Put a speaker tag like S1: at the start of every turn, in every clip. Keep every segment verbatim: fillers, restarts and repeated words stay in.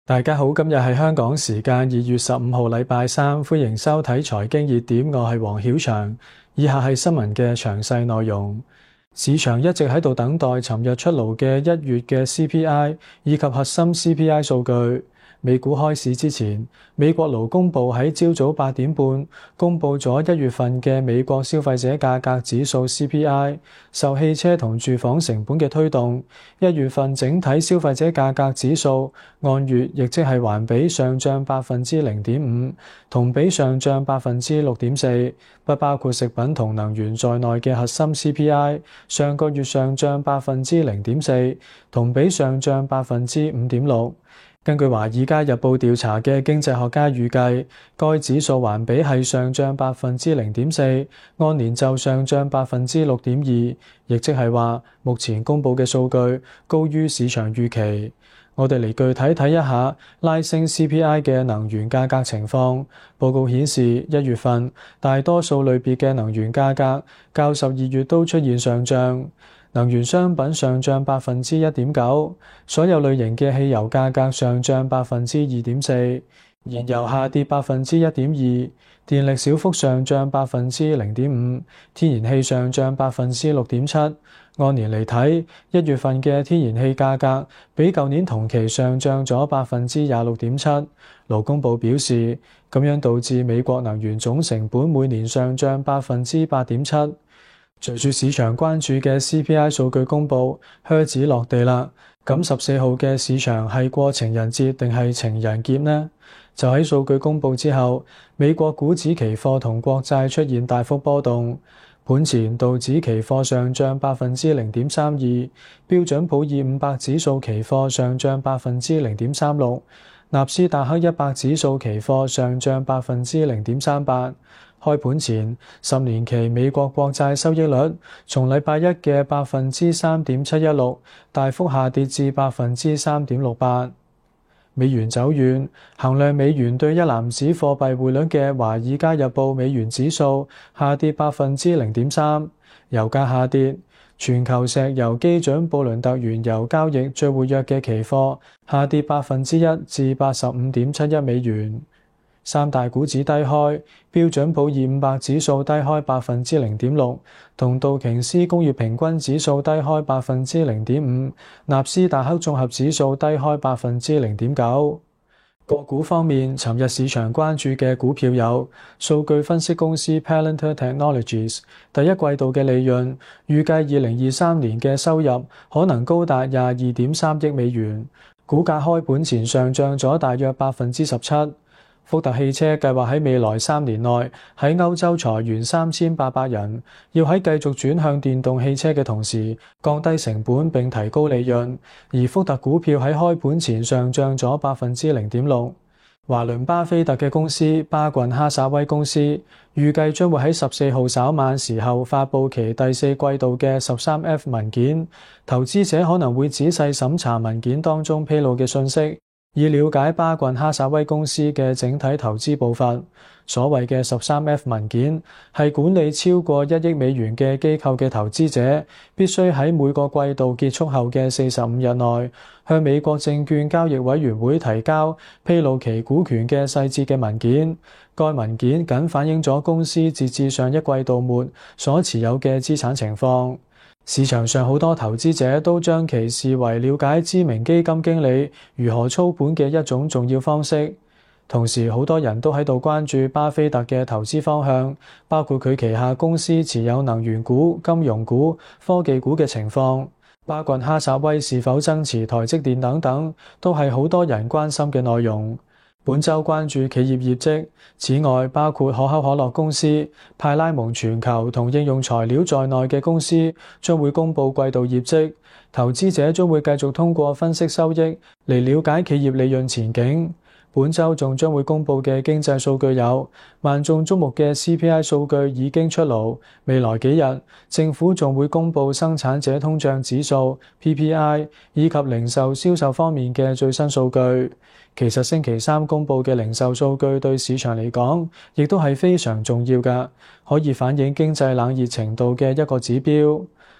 S1: 大家好，今日係香港時間二月十五號禮拜三，歡迎收睇財經熱點，我係黃曉翔。以下係新聞嘅詳細內容。市場一直喺度等待尋日出爐嘅一月嘅 C P I 以及核心 C P I 數據。美股開市之前，美國勞工部喺朝早八點半公佈咗一月份嘅美國消費者價格指數 C P I， 受汽車同住房成本嘅推動，一月份整體消費者價格指數按月亦即係環比上漲百分之零點五，同比上漲百分之六點四，不包括食品同能源在內嘅核心 C P I， 上個月上漲百分之零點四，同比上漲百分之五點六。根據《華爾街日報》調查嘅經濟學家預計，該指數環比係上漲百分之零點四，按年就上漲百分之六點二，亦即係話目前公佈嘅數據高於市場預期。我哋嚟具體睇一下拉升 C P I 嘅能源價格情況。報告顯示，一月份大多數類別嘅能源價格較十二月都出現上漲。能源商品上漲百分之一點九，所有類型嘅汽油價格上漲百分之二點四，燃油下跌百分之一點二，電力小幅上漲百分之零點五，天然氣上漲百分之六點七。按年嚟睇，一月份嘅天然氣價格比舊年同期上漲咗百分之廿六點七。勞工部表示，咁樣導致美國能源總成本每年上漲百分之八點七。隨住市場關注嘅 C P I 數據公佈，靴子落地啦。咁十四號嘅市場係過情人節定係情人節呢？就喺數據公佈之後，美國股指期貨同國債出現大幅波動。盤前道指期貨上漲百分之零點三二，標準普爾五百指數期貨上漲百分之零點三六，納斯達克一百指數期貨上漲百分之零點三八。開盤前，十年期美國國債收益率從禮拜一嘅百分之三點七一六大幅下跌至百分之三點六八。美元走軟，衡量美元對一籃子貨幣匯率嘅《華爾街日報》美元指數下跌百分之零點三。油價下跌，全球石油基準布倫特原油交易最活躍嘅期貨下跌百分之一至八十五點七一美元。三大股指低開，標準普爾五百指數低開百分之零點六，同道瓊斯工業平均指數低開百分之零點五，納斯達克綜合指數低開百分之零點九。個股方面，尋日市場關注嘅股票有數據分析公司 Palantir Technologies 第一季度嘅利潤，預計二零二三年嘅收入可能高達廿二點三億美元，股價開盤前上漲咗大約百分之十七。福特汽車計劃喺未來三年內喺歐洲裁員三千八百人，要喺繼續轉向電動汽車嘅同時降低成本並提高利潤。而福特股票喺開盤前上漲咗百分之零點六。華倫巴菲特嘅公司巴郡哈撒威公司預計將會喺十四號稍晚時候發佈其第四季度嘅十三 F 文件，投資者可能會仔細審查文件當中披露嘅信息，以了解巴郡哈撒威公司嘅整體投資步伐。所謂嘅十三 F 文件係管理超過一億美元嘅機構嘅投資者必須喺每個季度結束後嘅四十五日內向美國證券交易委員會提交披露其股權嘅細節嘅文件。該文件僅反映咗公司截至上一季度末所持有嘅資產情況。市場上好多投資者都將其視為了解知名基金經理如何操盤嘅一種重要方式。同時，好多人都喺度關注巴菲特嘅投資方向，包括佢旗下公司持有能源股、金融股、科技股嘅情況。巴郡哈撒威是否增持台積電等等，都係好多人關心嘅內容。本週關注企業業績，此外包括可口可樂公司、派拉蒙全球同應用材料在內嘅公司將會公佈季度業績，投資者將會繼續通過分析收益嚟了解企業利潤前景。本週仲將會公佈嘅經濟數據有萬眾矚目嘅 C P I 數據已經出爐，未來幾日政府仲會公佈生產者通脹指數 P P I 以及零售銷售方面嘅最新數據。其實星期三公佈嘅零售數據對市場嚟講亦都係非常重要㗎，可以反映經濟冷熱程度嘅一個指標。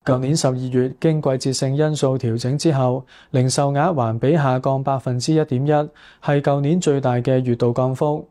S1: 舊年十二月經季節性因素調整之後，零售額環比下降百分之一點一，係舊年最大嘅月度降幅。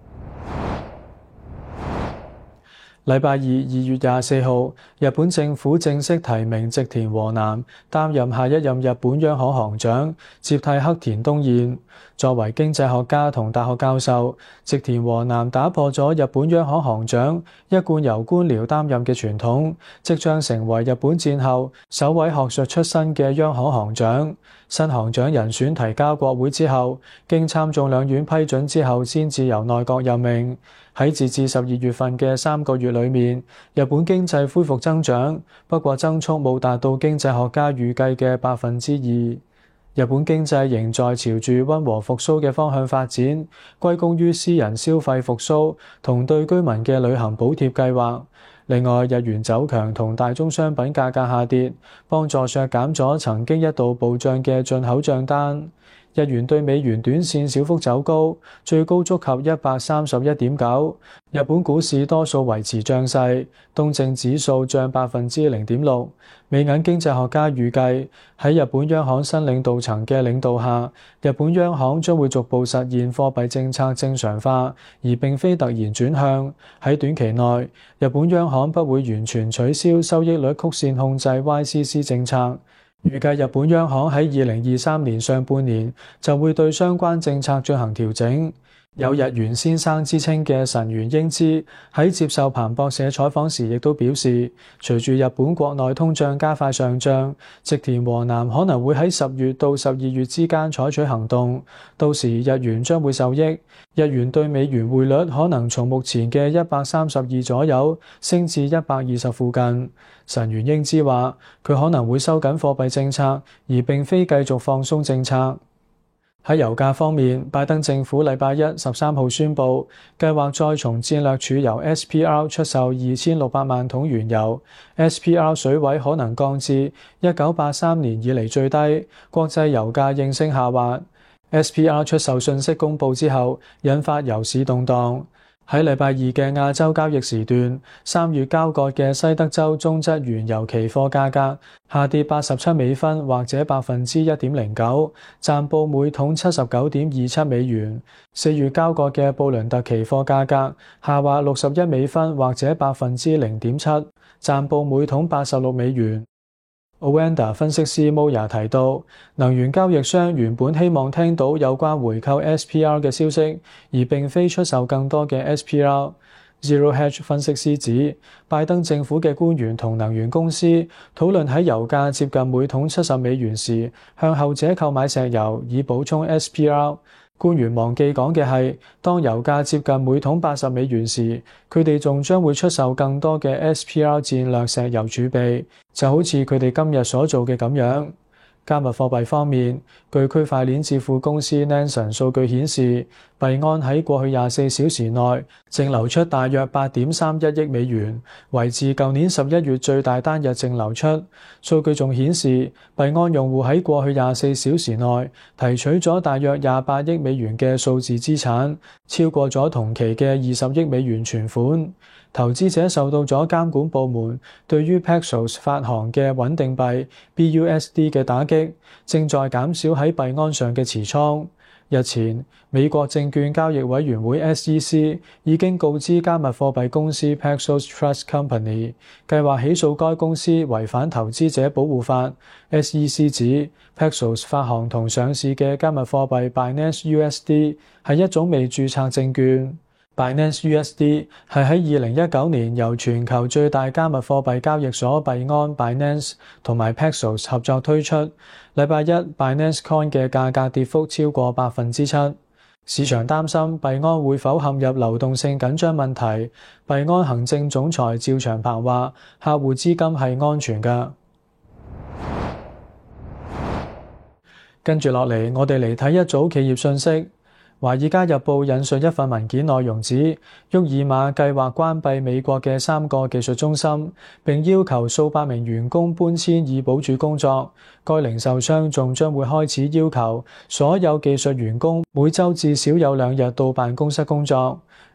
S1: 禮拜二，二月廿四號，日本政府正式提名植田和男擔任下一任日本央行行長，接替黑田東彥。作為經濟學家同大學教授，植田和男打破咗日本央行行長一貫由官僚擔任嘅傳統，即將成為日本戰後首位學術出身嘅央行行長。新行長人選提交國會之後，經參眾兩院批准之後，先至由內閣任命。喺截至十二月份嘅三個月裏面，日本經濟恢復增長，不過增速冇達到經濟學家預計嘅百分之二。日本經濟仍在朝住溫和復甦嘅方向發展，歸功於私人消費復甦同對居民嘅旅行補貼計劃。另外，日元走強同大宗商品價格下跌，幫助削減咗曾經一度暴漲嘅進口帳單。日元對美元短線小幅走高，最高觸及一百三十一點九。日本股市多數維持漲勢，東證指數漲百分之零點六。美銀經濟學家預計喺日本央行新領導層嘅領導下，日本央行將會逐步實現貨幣政策正常化，而並非突然轉向。喺短期內，日本央行不會完全取消收益率曲線控制 Y C C 政策。預計日本央行喺二零二三年上半年就會對相關政策進行調整。有日元先生之稱嘅神原英之喺接受彭博社採訪時，亦都表示，隨住日本國內通脹加快上漲，植田和男可能會喺十月到十二月之間採取行動，到時日元將會受益，日元對美元匯率可能從目前嘅一百三十二左右升至一百二十附近。神原英之話，佢可能會收緊貨幣政策，而並非繼續放鬆政策。喺油價方面，拜登政府禮拜一十三號宣布，計劃再從戰略儲油 S P R 出售二千六百萬桶原油 ，S P R 水位可能降至一九八三年以嚟最低，國際油價應聲下滑。S P R 出售信息公佈之後，引發油市動盪。喺禮拜二嘅亞洲交易時段，三月交割嘅西德州中質原油期貨價格下跌八十七美分，或者百分之一點零九，暫報每桶七十九點二七美元。四月交割嘅布倫特期貨價格下滑六十一美分，或者百分之零點七，暫報每桶八十六美元。Ovanda 分析師 Moya 提到，能源交易商原本希望聽到有關回購 S P R 嘅消息，而並非出售更多嘅 S P R。Zero Hedge 分析師指，拜登政府嘅官員同能源公司討論喺油價接近每桶七十美元時，向後者購買石油以補充 S P R。官員忘記講嘅係，當油價接近每桶八十美元時，佢哋仲將會出售更多嘅 S P R 戰略石油儲備，就好似佢哋今日所做嘅咁樣。加密貨幣方面，據區塊鏈智庫公司 Nansen 數據顯示，幣安喺過去廿四小時內淨流出大約八點三一億美元，維持舊年十一月最大單日淨流出。數據仲顯示，幣安用戶喺過去廿四小時內提取咗大約廿八億美元嘅數字資產，超過咗同期嘅二十億美元存款。投資者受到咗監管部門對於 Paxos 發行嘅穩定幣 B U S D 嘅打擊，正在減少喺幣安上嘅持倉。日前，美國證券交易委員會 S E C 已經告知加密貨幣公司 Paxos Trust Company， 計劃起訴該公司違反投資者保護法。S E C 指 Paxos 發行同上市嘅加密貨幣 Binance U S D 係一種未註冊證券。Binance U S D 係喺二零一九年由全球最大加密貨幣交易所幣安 Binance 同埋 Paxos 合作推出。禮拜一 Binance Coin 嘅價格跌幅超過百分之七，市場擔心幣安會否陷入流動性緊張問題。幣安行政總裁趙長鵬話：客戶資金係安全㗎。跟住落嚟，我哋嚟睇一組企業信息。《華爾街日報》引述一份文件內容指，沃爾瑪計劃關閉美國嘅三個技術中心，並要求數百名員工搬遷以保住工作。該零售商仲將會開始要求所有技術員工每週至少有兩日到辦公室工作。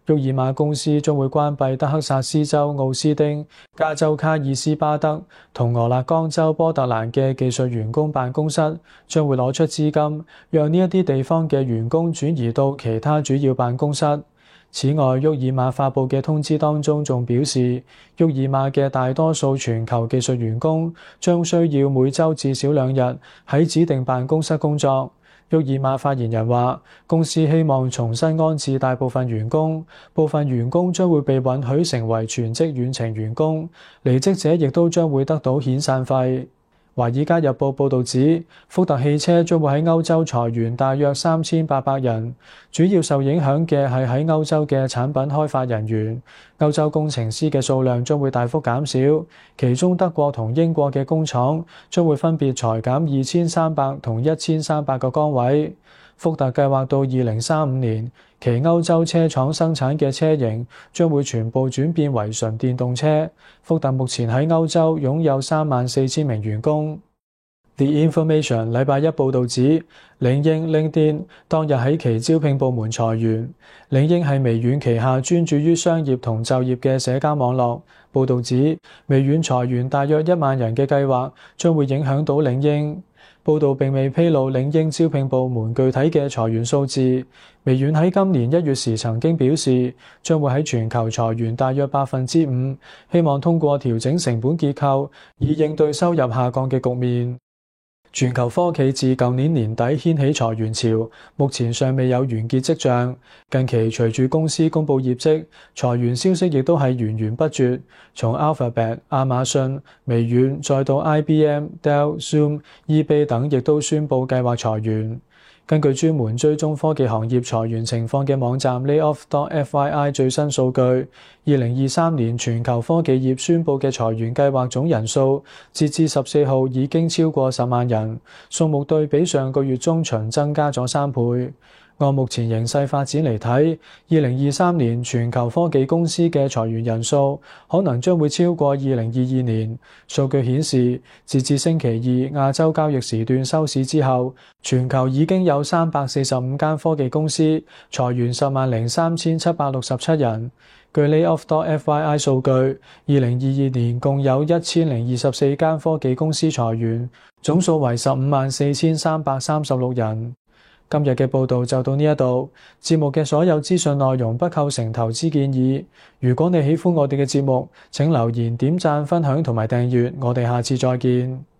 S1: 沃爾瑪公司將會關閉德克薩斯州奧斯丁、加州卡爾斯巴德同俄勒岡州波特蘭嘅技術員工辦公室，將會攞出資金，讓呢一啲地方嘅員工轉移到其他主要辦公室。此外，沃爾瑪發布嘅通知當中仲表示，沃爾瑪嘅大多數全球技術員工將需要每週至少兩日喺指定辦公室工作。沃爾瑪發言人話，公司希望重新安置大部分員工，部分員工將會被允許成為全職遠程員工，離職者亦都將會得到遣散費。《華爾街日報》報導指，福特汽車將會喺歐洲裁員大約三千八百人，主要受影響嘅係喺歐洲嘅產品開發人員。歐洲工程師嘅數量將會大幅減少，其中德國同英國嘅工廠將會分別裁減二千三百同一千三百個崗位。福特計劃到二零三五年，其歐洲車廠生產嘅車型將會全部轉變為純電動車。福特目前喺歐洲擁有三萬四千名員工。The Information 禮拜一報導指，領英 LinkedIn 當日喺其招聘部門裁員。領英係微軟旗下專注於商業同就業嘅社交網絡。報導指，微軟裁員大約一萬人嘅計劃將會影響到領英。報道並未披露領英招聘部門具體嘅裁員數字。微軟喺今年一月時曾經表示，將會喺全球裁員大約百分之五，希望通過調整成本結構，以應對收入下降嘅局面。全球科技自舊年年底掀起裁員潮，目前尚未有完結跡象。近期隨住公司公佈業績，裁員消息亦都係源源不絕。從 Alphabet、亞馬遜、微軟，再到 I B M、Dell、Zoom、eBay 等，亦都宣佈計劃裁員。根據專門追蹤科技行業裁員情況嘅網站 Layoff dot F Y I 最新數據，二零二三年全球科技業宣佈嘅裁員計劃總人數，截至十四號已經超過十萬人，數目對比上個月中旬增加咗三倍。按目前形勢發展嚟睇，二零二三年全球科技公司嘅裁員人數可能將會超過二零二二年。數據顯示，截至星期二亞洲交易時段收市之後，全球已經有三百四十五間科技公司裁員十萬零三千七百六十七人。據 Layoff dot F Y I 數據，二零二二年共有一千零二十四間科技公司裁員，總數為十五萬四千三百三十六人。今日嘅報道就到呢一度，節目嘅所有資訊內容不構成投資建議。如果你喜歡我哋嘅節目，請留言、點讚、分享同埋訂閱。我哋下次再見。